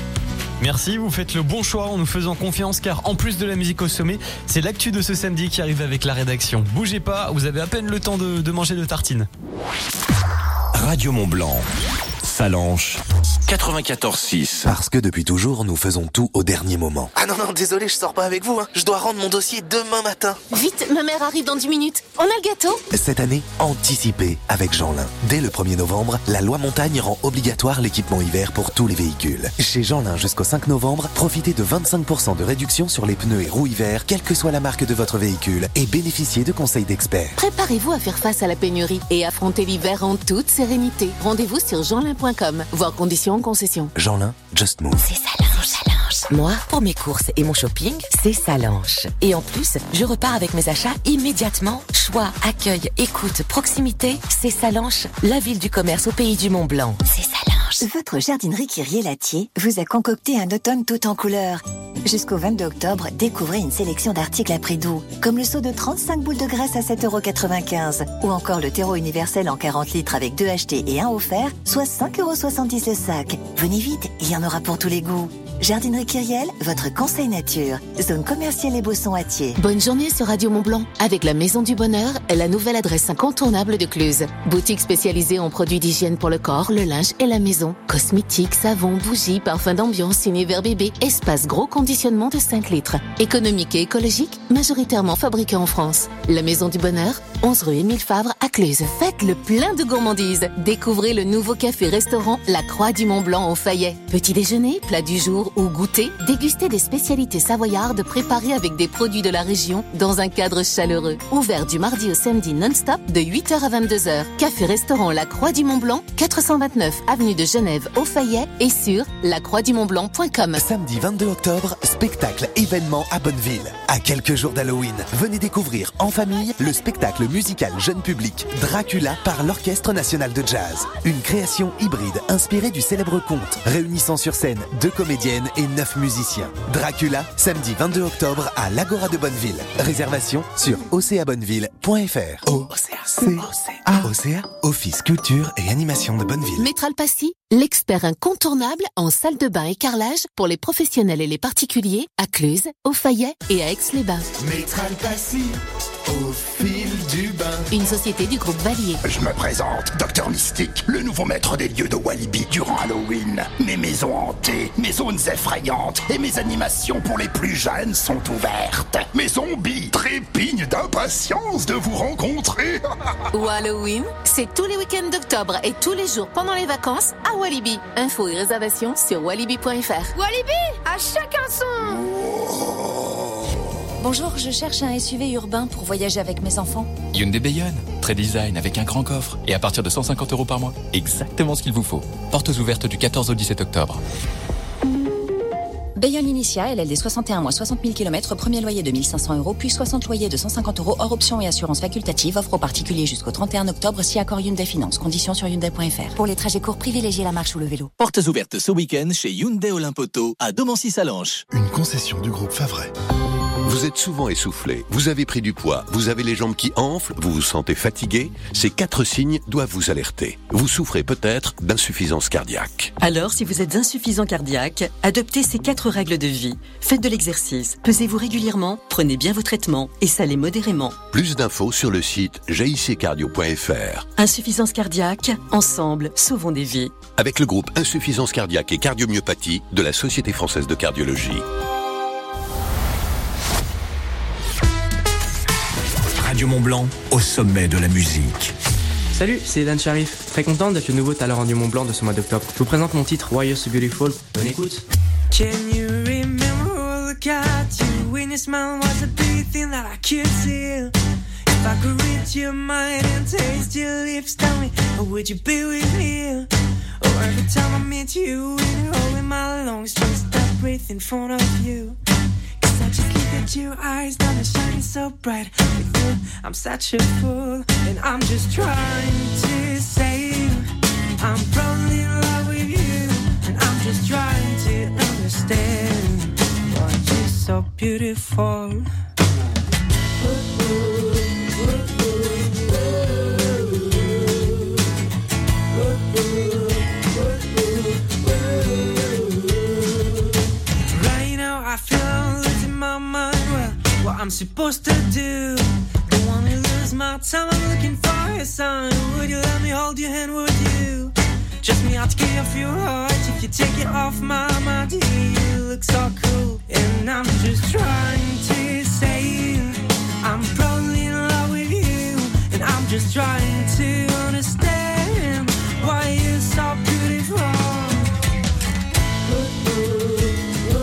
Merci, vous faites le bon choix en nous faisant confiance car en plus de la musique au sommet, c'est l'actu de ce samedi qui arrive avec la rédaction. Bougez pas, vous avez à peine le temps de, de manger de tartines.
Radio Mont-Blanc, Salanches, quatre-vingt-quatorze six.
Parce que depuis toujours, nous faisons tout au dernier moment.
Ah non, non, désolé, je sors pas avec vous. Hein. Je dois rendre mon dossier demain matin.
Vite, ma mère arrive dans dix minutes. On a le gâteau?
Cette année, anticipez avec Jeanlin. Dès le premier novembre, la loi montagne rend obligatoire l'équipement hiver pour tous les véhicules. Chez Jeanlin jusqu'au cinq novembre, profitez de vingt-cinq pour cent de réduction sur les pneus et roues hiver, quelle que soit la marque de votre véhicule, et bénéficiez de conseils d'experts.
Préparez-vous à faire face à la pénurie et affronter l'hiver en toute sérénité. Rendez-vous sur jeanlin point com, voir conditions en concession.
Jeanlin, just move.
C'est Salanches, Salanches. Moi, pour mes courses et mon shopping, c'est Salanches. Et en plus, je repars avec mes achats immédiatement. Choix, accueil, écoute, proximité, c'est Salanches, la ville du commerce au pays du Mont-Blanc. C'est Salanches.
Votre jardinerie Kyrier-Latier vous a concocté un automne tout en couleurs. Jusqu'au vingt-deux octobre, découvrez une sélection d'articles à prix doux, comme le seau de trente-cinq boules de graisse à sept euros quatre-vingt-quinze, ou encore le terreau universel en quarante litres avec deux achetés et un offert, soit cinq euros soixante-dix le sac. Venez vite, il y en aura pour tous les goûts. Jardinerie Kyriel, votre conseil nature. Zone commerciale et Bausson-Attier.
Bonne journée sur Radio Mont-Blanc avec la Maison du Bonheur, la nouvelle adresse incontournable de Cluse. Boutique spécialisée en produits d'hygiène pour le corps, le linge et la maison. Cosmétiques, savons, bougies, parfums d'ambiance, univers bébé, espace gros conditionnement de cinq litres. Économique et écologique, majoritairement fabriqué en France. La Maison du Bonheur, onze rue Émile Favre à Cluse. Faites le plein de gourmandises. Découvrez le nouveau café-restaurant La Croix du Mont-Blanc au Fayet. Petit déjeuner, plat du jour ou goûter, dégustez des spécialités savoyardes préparées avec des produits de la région dans un cadre chaleureux. Ouvert du mardi au samedi non-stop de huit heures à vingt-deux heures. Café-restaurant La Croix du Mont-Blanc, quatre cent vingt-neuf avenue de Genève au Fayet et sur la croix du mont blanc point com.
Samedi vingt-deux octobre, spectacle événement à Bonneville. À quelques jours d'Halloween, venez découvrir en famille le spectacle musical jeune public Dracula par l'Orchestre National de Jazz. Une création hybride inspirée du célèbre conte, réunissant sur scène deux comédiennes et neuf musiciens. Dracula, samedi vingt-deux octobre à l'Agora de Bonneville. Réservation sur ocea bonneville point f r. O C A, Office Culture et Animation de Bonneville.
Métral Passy,
l'expert incontournable en salle de bain et carrelage pour les professionnels et les particuliers à Cluse, au Fayet et à Aix-les-Bains.
Métral Passy, au fil du bain.
Une société du groupe Valier.
Je me présente, Docteur Mystique, le nouveau maître des lieux de Walibi durant Halloween. Mes maisons hantées, mes zones effrayantes et mes animations pour les plus jeunes sont ouvertes. Mes zombies trépignent d'impatience de vous rencontrer.
Ou Halloween, c'est tous les week-ends d'octobre et tous les jours pendant les vacances à Walibi. Infos et réservations sur walibi point f r.
Walibi, à chacun son.
Bonjour, je cherche un S U V urbain pour voyager avec mes enfants.
Hyundai Bayonne, très design avec un grand coffre et à partir de cent cinquante euros par mois. Exactement ce qu'il vous faut. Portes ouvertes du quatorze au dix-sept octobre.
Bayonne Initia, L L D soixante et un mois, soixante mille kilomètres, premier loyer de mille cinq cents euros, puis soixante loyers de cent cinquante euros hors option et assurance facultative. Offre aux particuliers jusqu'au trente et un octobre si accord Hyundai Finance. Conditions sur hyundai point f r. Pour les trajets courts, privilégiez la marche ou le vélo.
Portes ouvertes ce week-end chez Hyundai Olympoto à Domancy-Salanches.
Une concession du groupe Favret.
Vous êtes souvent essoufflé, vous avez pris du poids, vous avez les jambes qui enflent, vous vous sentez fatigué. Ces quatre signes doivent vous alerter. Vous souffrez peut-être d'insuffisance cardiaque.
Alors, si vous êtes insuffisant cardiaque, adoptez ces quatre règles de vie. Faites de l'exercice, pesez-vous régulièrement, prenez bien vos traitements et salez modérément.
Plus d'infos sur le site j i c cardio point f r.
Insuffisance cardiaque, ensemble, sauvons des vies.
Avec le groupe Insuffisance cardiaque et cardiomyopathie de la Société française de cardiologie.
Radio Mont-Blanc, au sommet de la musique.
Salut, c'est Dan Sharif. Très content d'être le nouveau talent Radio Mont-Blanc de ce mois d'octobre. Je vous présente mon titre, Why You're So Beautiful. Bonne écoute.
Can you remember all the got you when your smile was a big thing that I could see? If I could reach your mind and taste your lips, tell me, would you be with me? Or every time I meet you, in a hole in my lungs, just stop breathing in front of you. I just look at your eyes, now they're shining so bright. With you, I'm such a fool, and I'm just trying to say I'm probably in love with you, and I'm just trying to understand why you're so beautiful. Right now I feel I'm losing my mind. Well, what I'm supposed to do? Don't wanna lose my time, I'm looking for a sign. Would you let me hold your hand, would you? Just me out to get off your heart. If you take it off my mind, you look so cool. And I'm just trying to say I'm probably in love with you, and I'm just trying